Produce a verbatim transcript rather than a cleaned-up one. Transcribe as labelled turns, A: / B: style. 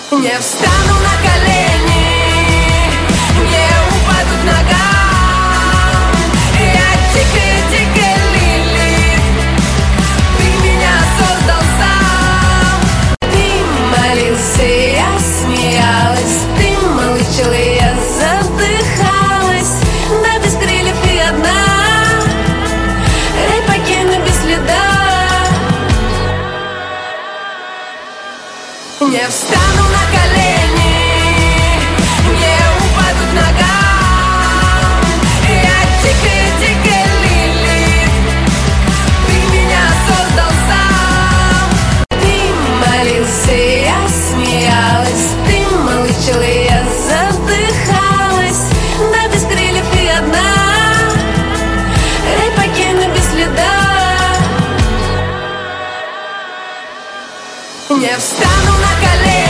A: Не встану на колени, не упаду к ногам. Я дикая-дикая Лилит, ты меня создал сам. Ты молился, я смеялась, ты молчал, и я задыхалась. Да без крыльев ты одна, рай покину без следа. Не встану на колени, не упаду к ногам. Я дикая-дикая Лилит, ты меня создал сам. Ты молился, я смеялась, ты молчал, и я задыхалась. Да без крыльев ты одна, рай покину без следа. Не встану на колени.